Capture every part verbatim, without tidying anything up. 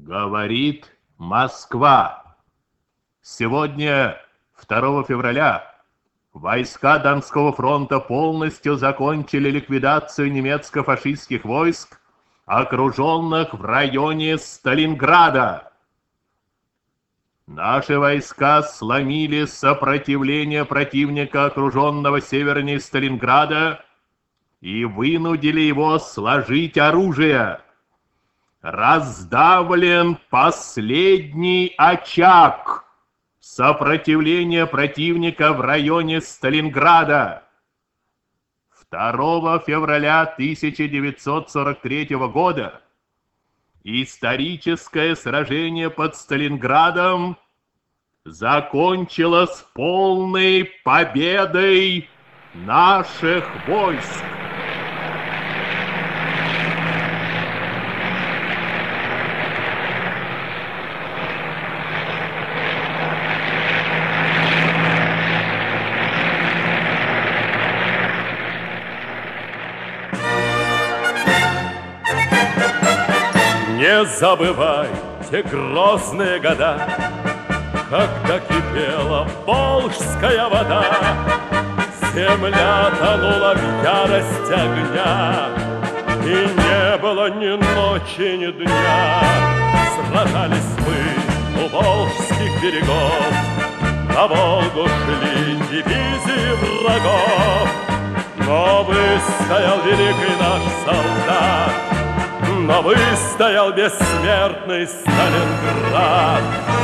Говорит Москва. Сегодня, второго февраля, войска Донского фронта полностью закончили ликвидацию немецко-фашистских войск, окруженных в районе Сталинграда. Наши войска сломили сопротивление противника, окруженного севернее Сталинграда, и вынудили его сложить оружие. Раздавлен последний очаг сопротивления противника в районе Сталинграда. второго февраля тысяча девятьсот сорок третьего года историческое сражение под Сталинградом закончилось полной победой наших войск. Не забывай те грозные года, когда кипела волжская вода, земля тонула в ярости огня, и не было ни ночи, ни дня. Сражались мы у волжских берегов, на Волгу шли дивизии врагов, но выстоял великий наш солдат, но выстоял бессмертный Сталинград.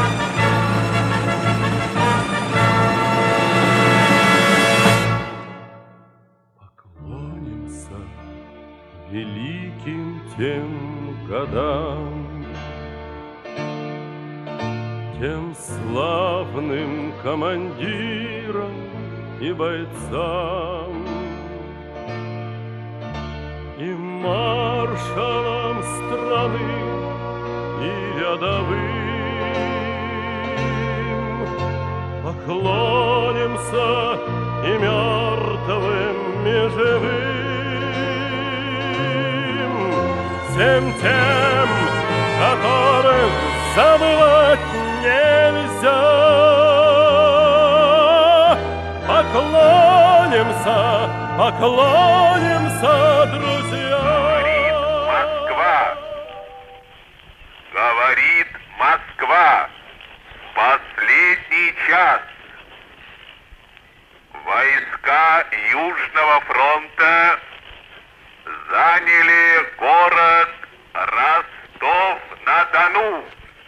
Поклонимся великим тем годам, тем славным командирам и бойцам, и маршалам страны, и рядовым. Поклонимся и мертвым, и живым, всем тем, которых забывать нельзя. Поклонимся, поклонимся, друзья. Москва. Говорит Москва. Последний час. Войска Южного фронта заняли город Ростов-на-Дону.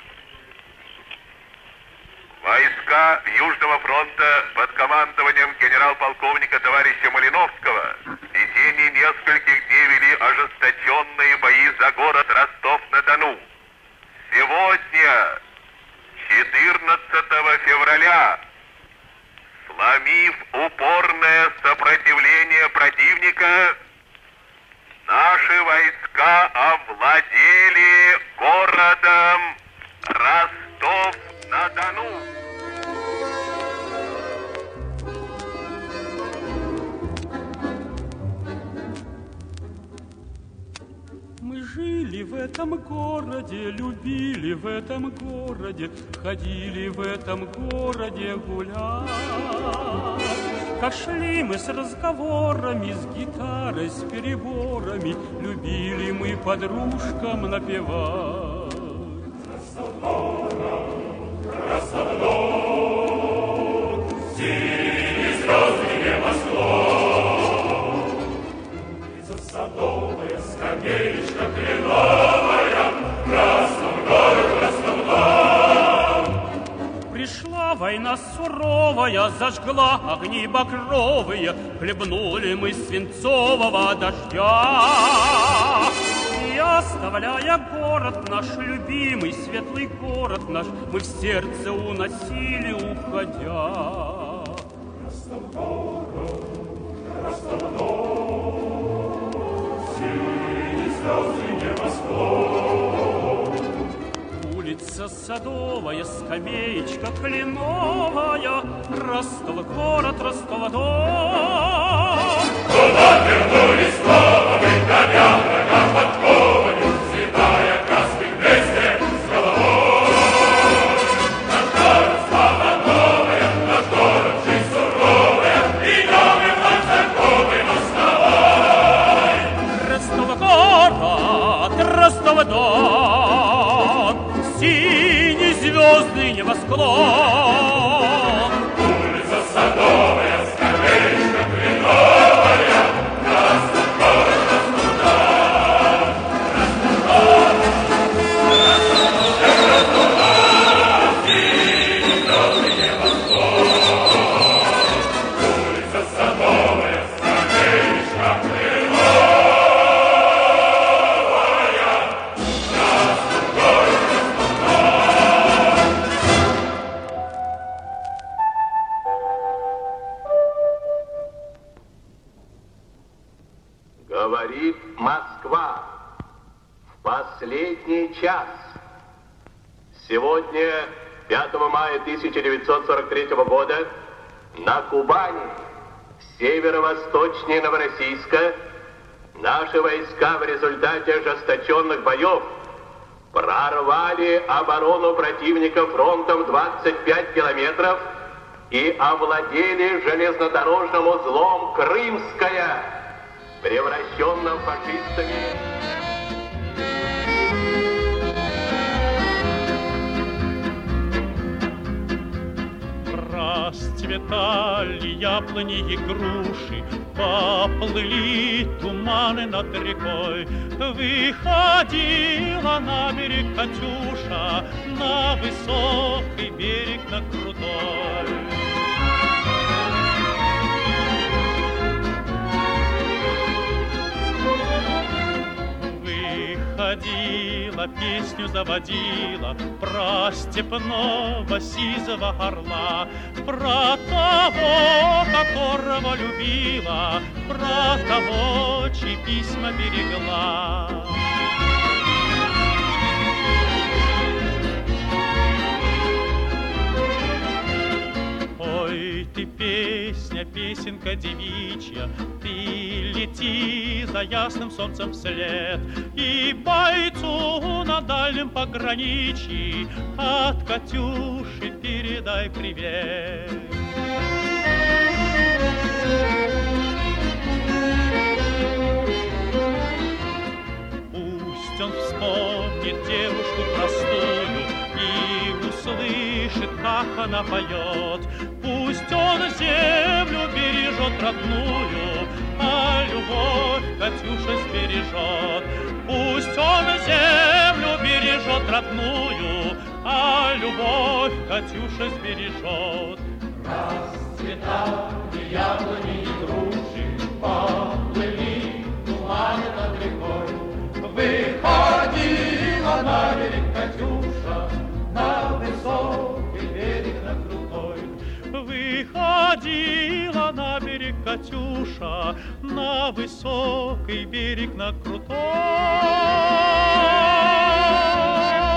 Войска Южного фронта под командованием генерал-полковника товарища Малиновского в течение нескольких дней вели ожесточенные бои за город Ростов-на-Дону. Сегодня, четырнадцатого февраля, сломив упорное сопротивление противника, наши войска овладели городом Ростов-на-Дону. Мы жили в этом городе, любили в этом городе, ходили в этом городе гулять. Как шли мы с разговорами, с гитарой, с переборами, любили мы подружкам напевать. Ростов-на-Дону, Ростов-на-Дону, синими звездами небосклон. Улица Садовая, скамеечка кленовая, Ростов город, Ростов-Дон. Пришла война суровая, зажгла огни багровые, хлебнули мы свинцового дождя. И оставляя город наш, любимый светлый город наш, мы в сердце уносили, уходя. Ростов-город, Ростов-Дон, синие слезы небосклон. Улица Садовая, скамеечка кленовая, Ростов-город, Ростов-Дон. Куда вернулись снова мы, коня врага подковами, светая краской вместе с головой? в дом, синий звездный небосклон. Улица Садовая, скамеечка кленовая, красный город раскуда, раскуда, синий звездный небосклон. Улица Садовая, скамеечка кленовая, Говорит Москва в последний час. Сегодня, пятого мая тысяча девятьсот сорок третьего года, на Кубани, северо-восточнее Новороссийска, наши войска в результате ожесточенных боев прорвали оборону противника фронтом двадцать пять километров и овладели железнодорожным узлом Крымская, превращенным фашистами. Расцветали яблони и груши, поплыли туманы над рекой. Выходила на берег Катюша, на высокий берег, на крутой. Выходила, песню заводила про степного сизого орла, про того, которого любила, про того, чьи письма берегла. Ой, ты песня, песенка девичья, ты лети за ясным солнцем вслед, и бойцу на дальнем пограничье от Катюши передай привет. Пусть он вспомнит девушку простую и услышит, как она поет. Пусть он землю бережет родную, а любовь Катюша сбережет. Пусть он землю бережет родную, а любовь Катюша сбережет. Расцветали яблони и груши, поплыли туманы над рекой. Выходила на берег Катюша, на высокий берег, на крутой. Выходила на берег Катюша, на высокий берег, на крутой.